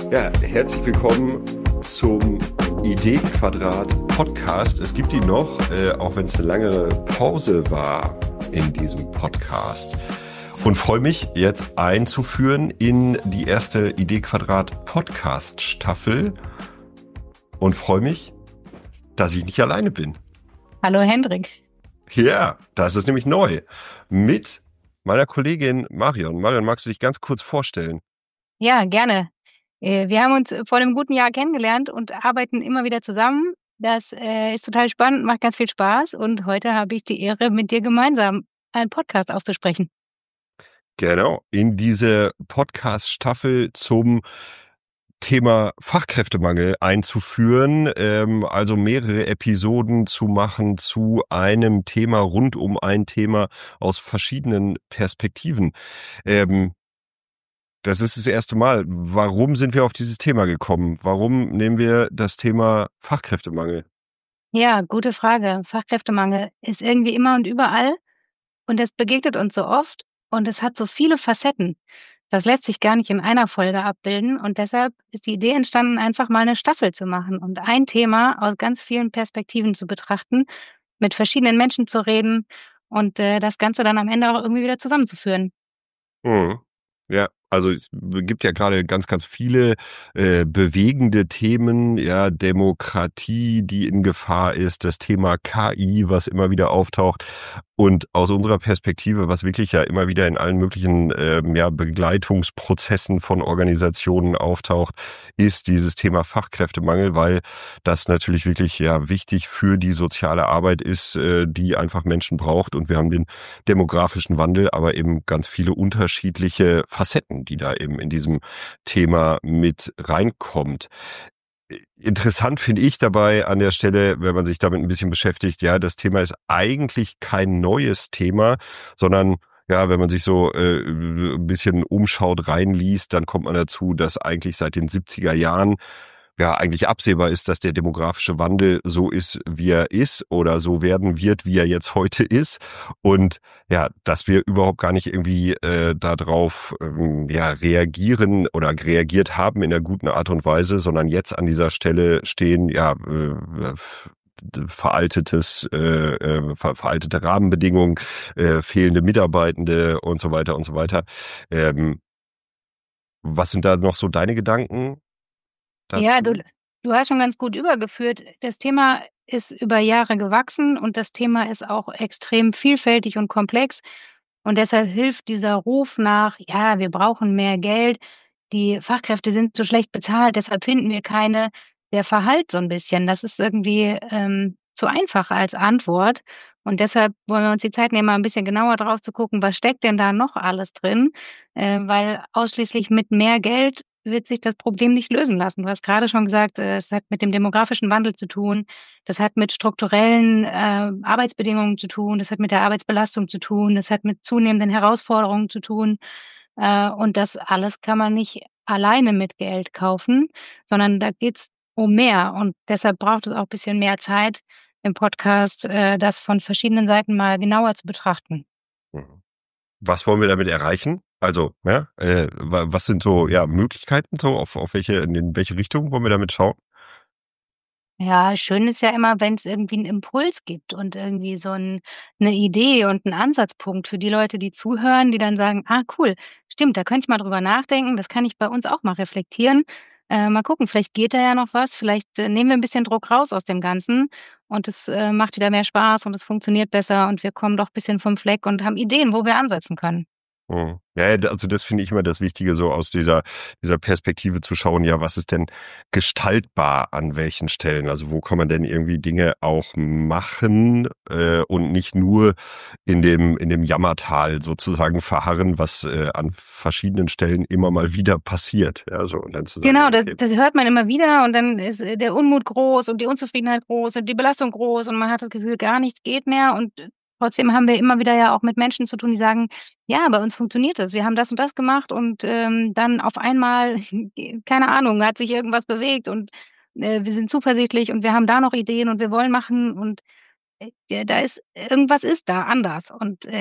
Ja, herzlich willkommen zum Ideenquadrat Podcast. Es gibt ihn noch, auch wenn es eine lange Pause war in diesem Podcast. Und freue mich jetzt einzuführen in die erste Ideenquadrat Podcast Staffel und freue mich, dass ich nicht alleine bin. Hallo Hendrik. Ja, das ist nämlich neu. Mit meiner Kollegin Marion. Marion, magst du dich ganz kurz vorstellen? Ja, gerne. Wir haben uns vor einem guten Jahr kennengelernt und arbeiten immer wieder zusammen. Das ist total spannend, macht ganz viel Spaß und heute habe ich die Ehre, mit dir gemeinsam einen Podcast auszusprechen. Genau, in diese Podcast-Staffel zum Thema Fachkräftemangel einzuführen, also mehrere Episoden zu machen zu einem Thema, rund um ein Thema aus verschiedenen Perspektiven. Das ist das erste Mal. Warum sind wir auf dieses Thema gekommen? Warum nehmen wir das Thema Fachkräftemangel? Ja, gute Frage. Fachkräftemangel ist irgendwie immer und überall und es begegnet uns so oft und es hat so viele Facetten. Das lässt sich gar nicht in einer Folge abbilden und deshalb ist die Idee entstanden, einfach mal eine Staffel zu machen und ein Thema aus ganz vielen Perspektiven zu betrachten, mit verschiedenen Menschen zu reden und das Ganze dann am Ende auch irgendwie wieder zusammenzuführen. Mhm. Ja, also es gibt ja gerade ganz, ganz viele bewegende Themen, ja, Demokratie, die in Gefahr ist, das Thema KI, was immer wieder auftaucht. Und aus unserer Perspektive, was wirklich ja immer wieder in allen möglichen Begleitungsprozessen von Organisationen auftaucht, ist dieses Thema Fachkräftemangel, weil das natürlich wirklich ja wichtig für die soziale Arbeit ist, die einfach Menschen braucht. Und wir haben den demografischen Wandel, aber eben ganz viele unterschiedliche Facetten, die da eben in diesem Thema mit reinkommt. Interessant finde ich dabei an der Stelle, wenn man sich damit ein bisschen beschäftigt, ja, das Thema ist eigentlich kein neues Thema, sondern ja, wenn man sich so ein bisschen umschaut, reinliest, dann kommt man dazu, dass eigentlich seit den 70er Jahren ja eigentlich absehbar ist, dass der demografische Wandel so ist, wie er ist oder so werden wird, wie er jetzt heute ist. Und ja, dass wir überhaupt gar nicht irgendwie darauf reagieren oder reagiert haben in einer guten Art und Weise, sondern jetzt an dieser Stelle stehen, veraltete Rahmenbedingungen, fehlende Mitarbeitende und so weiter und so weiter. Was sind da noch so deine Gedanken Ja, dazu? du hast schon ganz gut übergeführt. Das Thema ist über Jahre gewachsen und das Thema ist auch extrem vielfältig und komplex. Und deshalb hilft dieser Ruf nach, ja, wir brauchen mehr Geld, die Fachkräfte sind so schlecht bezahlt, deshalb finden wir keine, der verhallt so ein bisschen. Das ist irgendwie, zu einfach als Antwort. Und deshalb wollen wir uns die Zeit nehmen, mal ein bisschen genauer drauf zu gucken, was steckt denn da noch alles drin? Weil ausschließlich mit mehr Geld wird sich das Problem nicht lösen lassen. Du hast gerade schon gesagt, es hat mit dem demografischen Wandel zu tun. Das hat mit strukturellen, Arbeitsbedingungen zu tun. Das hat mit der Arbeitsbelastung zu tun. Das hat mit zunehmenden Herausforderungen zu tun. Und das alles kann man nicht alleine mit Geld kaufen, sondern da geht's um mehr. Und deshalb braucht es auch bisschen mehr Zeit im Podcast, das von verschiedenen Seiten mal genauer zu betrachten. Mhm. Was wollen wir damit erreichen? Also, ja, was sind so Möglichkeiten, so auf in welche Richtung wollen wir damit schauen? Ja, schön ist ja immer, wenn es irgendwie 'n Impuls gibt und irgendwie so 'ne Idee und 'n Ansatzpunkt für die Leute, die zuhören, die dann sagen: „Ah, cool, stimmt, da könnte ich mal drüber nachdenken, das kann ich bei uns auch mal reflektieren. Mal gucken, vielleicht geht da ja noch was, vielleicht, nehmen wir 'n bisschen Druck raus aus dem Ganzen und es, macht wieder mehr Spaß und es funktioniert besser und wir kommen doch bisschen vom Fleck und haben Ideen, wo wir ansetzen können.“ Mhm. Ja, also das finde ich immer das Wichtige, so aus dieser Perspektive zu schauen, ja, was ist denn gestaltbar an welchen Stellen? Also wo kann man denn irgendwie Dinge auch machen und nicht nur in dem Jammertal sozusagen verharren, was an verschiedenen Stellen immer mal wieder passiert. Ja, so und dann zu sagen, Genau, ja, das okay. das hört man immer wieder und dann ist, der Unmut groß und die Unzufriedenheit groß und die Belastung groß und man hat das Gefühl, gar nichts geht mehr und, trotzdem haben wir immer wieder ja auch mit Menschen zu tun, die sagen: „Ja, bei uns funktioniert das. Wir haben das und das gemacht und, dann auf einmal, keine Ahnung, hat sich irgendwas bewegt und, wir sind zuversichtlich und wir haben da noch Ideen und wir wollen machen und, da ist irgendwas ist da anders.“ Und,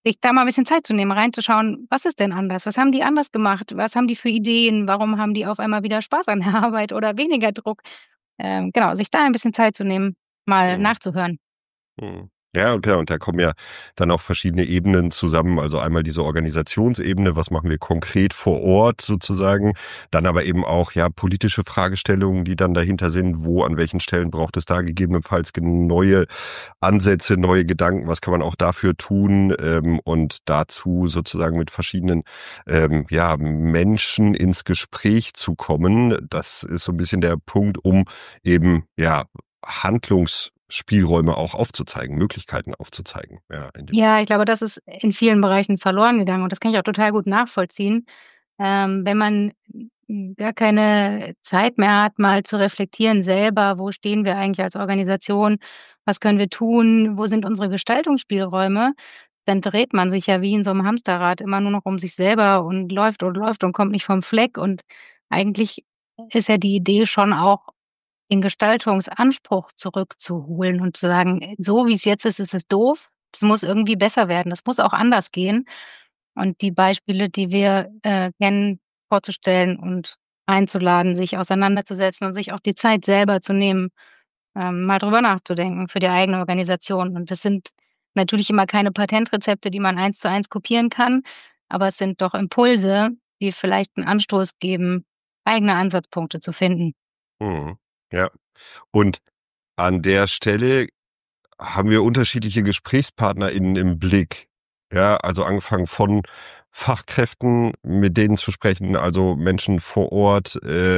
sich da mal ein bisschen Zeit zu nehmen, reinzuschauen, was ist denn anders? Was haben die anders gemacht? Was haben die für Ideen? Warum haben die auf einmal wieder Spaß an der Arbeit oder weniger Druck? Genau, sich da ein bisschen Zeit zu nehmen, mal Mhm. nachzuhören. Mhm. Ja, okay, und da kommen ja dann auch verschiedene Ebenen zusammen. Also einmal diese Organisationsebene, was machen wir konkret vor Ort sozusagen, dann aber eben auch ja politische Fragestellungen, die dann dahinter sind, wo an welchen Stellen braucht es da gegebenenfalls neue Ansätze, neue Gedanken, was kann man auch dafür tun, und dazu sozusagen mit verschiedenen ja, Menschen ins Gespräch zu kommen. Das ist so ein bisschen der Punkt, um eben ja Handlungsspielräume auch aufzuzeigen, Möglichkeiten aufzuzeigen. Ja, in dem Ja, ich glaube, das ist in vielen Bereichen verloren gegangen und das kann ich auch total gut nachvollziehen. Wenn man gar keine Zeit mehr hat, mal zu reflektieren selber, wo stehen wir eigentlich als Organisation? Was können wir tun? Wo sind unsere Gestaltungsspielräume? Dann dreht man sich ja wie in so einem Hamsterrad immer nur noch um sich selber und läuft und kommt nicht vom Fleck. Und eigentlich ist ja die Idee schon auch, den Gestaltungsanspruch zurückzuholen und zu sagen: „So wie es jetzt ist es doof. Es muss irgendwie besser werden. Es muss auch anders gehen.“ Und die Beispiele, die wir, kennen, vorzustellen und einzuladen, sich auseinanderzusetzen und sich auch die Zeit selber zu nehmen, mal drüber nachzudenken für die eigene Organisation. Und das sind natürlich immer keine Patentrezepte, die man eins zu eins kopieren kann, aber es sind doch Impulse, die vielleicht 'n Anstoß geben, eigene Ansatzpunkte zu finden. mhm. Ja. Und an der Stelle haben wir unterschiedliche GesprächspartnerInnen im Blick. Ja, also angefangen von Fachkräften, mit denen zu sprechen, also Menschen vor Ort,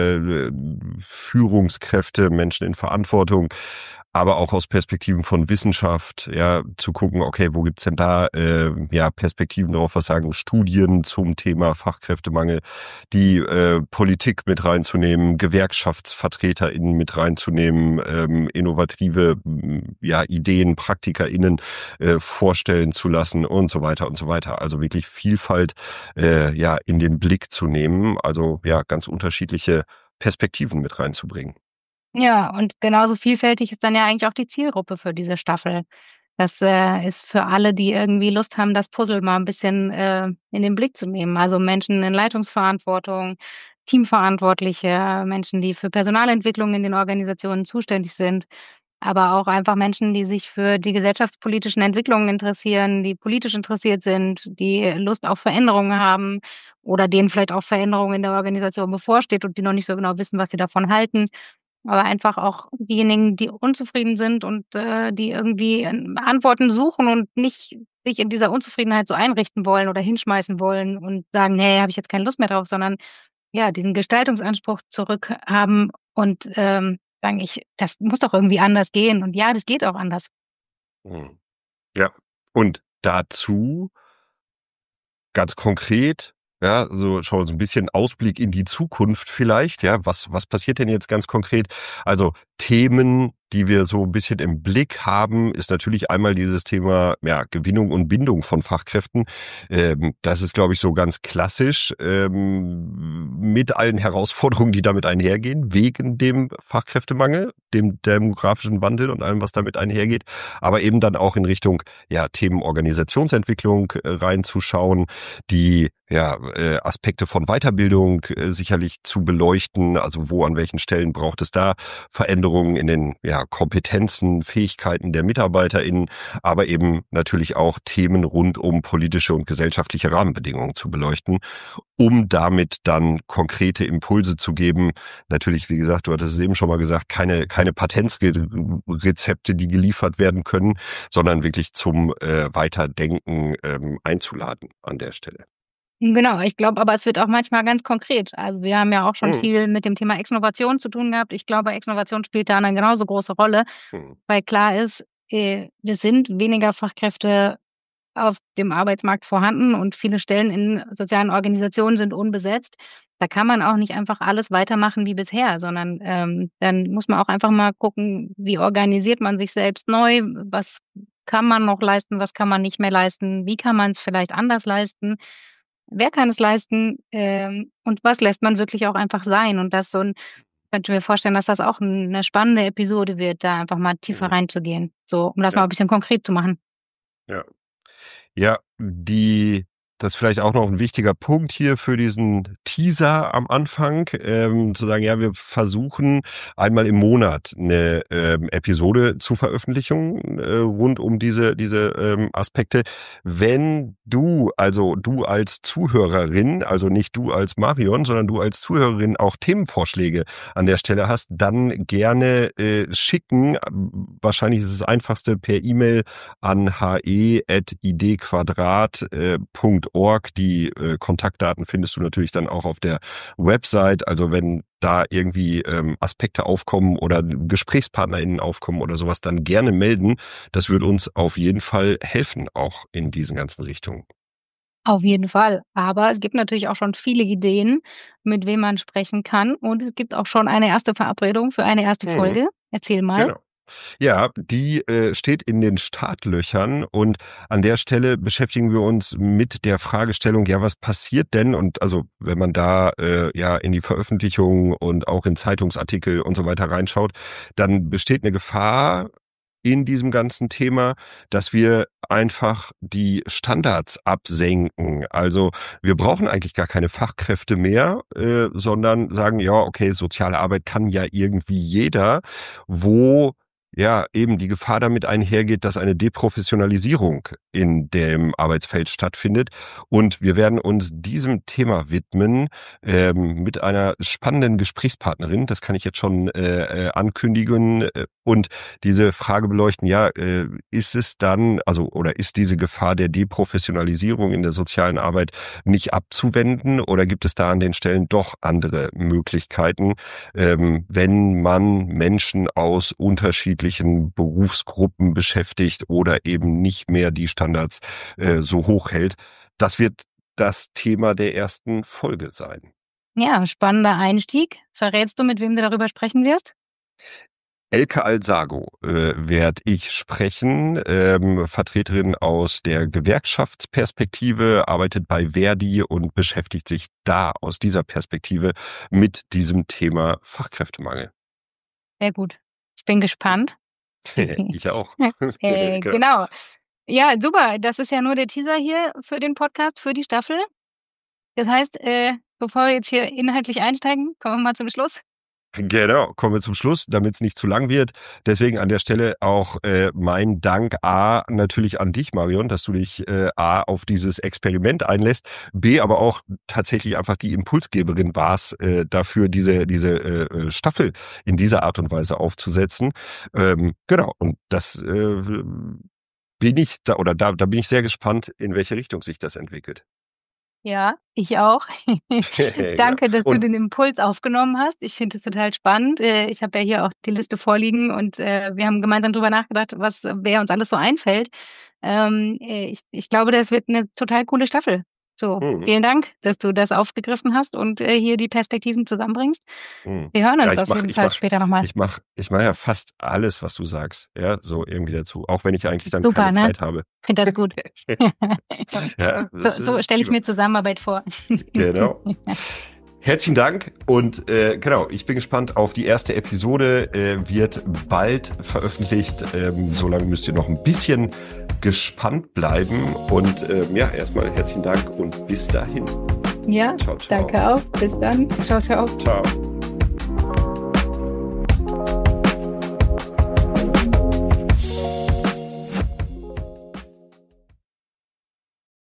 Führungskräfte, Menschen in Verantwortung, aber auch aus Perspektiven von Wissenschaft, ja, zu gucken, okay, wo gibt's denn da ja Perspektiven drauf, was sagen Studien zum Thema Fachkräftemangel, die Politik mit reinzunehmen, GewerkschaftsvertreterInnen mit reinzunehmen, innovative ja, Ideen, PraktikerInnen vorstellen zu lassen und so weiter und so weiter. Also wirklich Vielfalt ja in den Blick zu nehmen, also ja ganz unterschiedliche Perspektiven mit reinzubringen. Ja, und genauso vielfältig ist dann ja eigentlich auch die Zielgruppe für diese Staffel. Das, ist für alle, die irgendwie Lust haben, das Puzzle mal 'n bisschen, in den Blick zu nehmen. Also, Menschen in Leitungsverantwortung, Teamverantwortliche, Menschen, die für Personalentwicklung in den Organisationen zuständig sind, aber auch einfach Menschen, die sich für die gesellschaftspolitischen Entwicklungen interessieren, die politisch interessiert sind, die Lust auf Veränderungen haben oder denen vielleicht auch Veränderung in der Organisation bevorsteht und die noch nicht so genau wissen, was sie davon halten. Aber einfach auch diejenigen, die unzufrieden sind und, die irgendwie, Antworten suchen und nicht sich in dieser Unzufriedenheit so einrichten wollen oder hinschmeißen wollen und sagen: „Ne, habe ich jetzt keine Lust mehr drauf“, sondern ja, diesen Gestaltungsanspruch zurückhaben und, sagen: „Das muss doch irgendwie anders gehen.“ Und ja, das geht auch anders. Mhm. Ja. Und dazu ganz konkret, ja, so schon so ein bisschen Ausblick in die Zukunft vielleicht, ja. Was passiert denn jetzt ganz konkret? Also, Themen, die wir so ein bisschen im Blick haben, ist natürlich einmal dieses Thema, ja, Gewinnung und Bindung von Fachkräften. Das ist, glaube ich, so ganz klassisch, mit allen Herausforderungen, die damit einhergehen, wegen dem Fachkräftemangel, dem demografischen Wandel und allem, was damit einhergeht, aber eben dann auch in Richtung, ja, Themen Organisationsentwicklung, reinzuschauen, die ja, Aspekte von Weiterbildung sicherlich zu beleuchten. Also wo an welchen Stellen braucht es da Veränderungen in den ja, Kompetenzen, Fähigkeiten der MitarbeiterInnen, aber eben natürlich auch Themen rund um politische und gesellschaftliche Rahmenbedingungen zu beleuchten, um damit dann konkrete Impulse zu geben. Natürlich, wie gesagt, du hattest es eben schon mal gesagt, keine Patentrezepte, die geliefert werden können, sondern wirklich zum Weiterdenken einzuladen an der Stelle. Genau, ich glaube aber, es wird auch manchmal ganz konkret. Also, wir haben ja auch schon Mhm. viel mit dem Thema Exnovation zu tun gehabt. Ich glaube, Exnovation spielt da 'ne genauso große Rolle, Mhm. weil klar ist, es sind weniger Fachkräfte auf dem Arbeitsmarkt vorhanden und viele Stellen in sozialen Organisationen sind unbesetzt. Da kann man auch nicht einfach alles weitermachen wie bisher, sondern, dann muss man auch einfach mal gucken, wie organisiert man sich selbst neu? Was kann man noch leisten, was kann man nicht mehr leisten? Wie kann man's vielleicht anders leisten? Wer kann es leisten, und was lässt man wirklich auch einfach sein? Und das so 'n könnte mir vorstellen, dass das auch 'ne spannende Episode wird, da einfach mal tiefer Mhm. reinzugehen, so, um das mal Ja, 'n bisschen konkret zu machen. ja. Ja, das ist vielleicht auch noch ein wichtiger Punkt hier für diesen Teaser am Anfang, zu sagen, ja, wir versuchen einmal im Monat eine Episode zu veröffentlichen rund um diese Aspekte. Wenn du als Zuhörerin, also nicht du als Marion, sondern du als Zuhörerin auch Themenvorschläge an der Stelle hast, dann gerne schicken. Wahrscheinlich ist es das einfachste per E-Mail an he@idquadrat.org. Die Kontaktdaten findest du natürlich dann auch auf der Website. Also wenn da irgendwie Aspekte aufkommen oder GesprächspartnerInnen aufkommen oder sowas, dann gerne melden. Das wird uns auf jeden Fall helfen, auch in diesen ganzen Richtungen. Auf jeden Fall. Aber es gibt natürlich auch schon viele Ideen, mit wem man sprechen kann. Und es gibt auch schon eine erste Verabredung für eine erste Mhm, Folge. Erzähl mal. genau. Ja, die steht in den Startlöchern und an der Stelle beschäftigen wir uns mit der Fragestellung, ja, was passiert denn? Und also wenn man da ja in die Veröffentlichungen und auch in Zeitungsartikel und so weiter reinschaut, dann besteht eine Gefahr in diesem ganzen Thema, dass wir einfach die Standards absenken. Also wir brauchen eigentlich gar keine Fachkräfte mehr, sondern sagen, ja, okay, soziale Arbeit kann ja irgendwie jeder, wo ja eben die Gefahr damit einhergeht, dass eine Deprofessionalisierung in dem Arbeitsfeld stattfindet. Und wir werden uns diesem Thema widmen mit einer spannenden Gesprächspartnerin. Das kann ich jetzt schon ankündigen. Und diese Frage beleuchten, ja, ist es dann, also oder ist diese Gefahr der Deprofessionalisierung in der sozialen Arbeit nicht abzuwenden oder gibt es da an den Stellen doch andere Möglichkeiten, wenn man Menschen aus unterschiedlichen Berufsgruppen beschäftigt oder eben nicht mehr die Standards so hoch hält? Das wird das Thema der ersten Folge sein. Ja, spannender Einstieg. Verrätst du, mit wem du darüber sprechen wirst? Elke Alsago werde ich sprechen, Vertreterin aus der Gewerkschaftsperspektive, arbeitet bei Verdi und beschäftigt sich da aus dieser Perspektive mit diesem Thema Fachkräftemangel. Sehr gut. Ich bin gespannt. Ich auch. Genau. Genau. Ja, super. Das ist ja nur der Teaser hier für den Podcast, für die Staffel. Das heißt, bevor wir jetzt hier inhaltlich einsteigen, kommen wir mal zum Schluss. Genau, kommen wir zum Schluss, damit es nicht zu lang wird. Deswegen an der Stelle auch mein Dank natürlich an dich, Marion, dass du dich auf dieses Experiment einlässt, B aber auch tatsächlich einfach die Impulsgeberin warst, dafür diese Staffel in dieser Art und Weise aufzusetzen. Genau, und das bin ich da bin ich sehr gespannt, in welche Richtung sich das entwickelt. Ja, ich auch. Genau. Danke, dass du Und den Impuls aufgenommen hast. Ich finde es total spannend. Ich habe ja hier auch die Liste vorliegen und wir haben gemeinsam drüber nachgedacht, wer uns alles so einfällt. Ich glaube, das wird eine total coole Staffel. So, mhm. vielen Dank, dass du das aufgegriffen hast und hier die Perspektiven zusammenbringst. Wir hören Ja, uns auf jeden Fall später nochmal. ich mach ja fast alles, was du sagst, ja, so irgendwie dazu, auch wenn ich eigentlich dann Super, keine ne? Zeit habe. Finde das gut. Ja, So stelle ich mir Zusammenarbeit vor. Genau. Herzlichen Dank und genau, ich bin gespannt auf die erste Episode, wird bald veröffentlicht. Solange müsst ihr noch ein bisschen gespannt bleiben und ja, erstmal herzlichen Dank und bis dahin. Ja, Ciao, ciao. danke auch. Bis dann. Ciao, ciao. Ciao.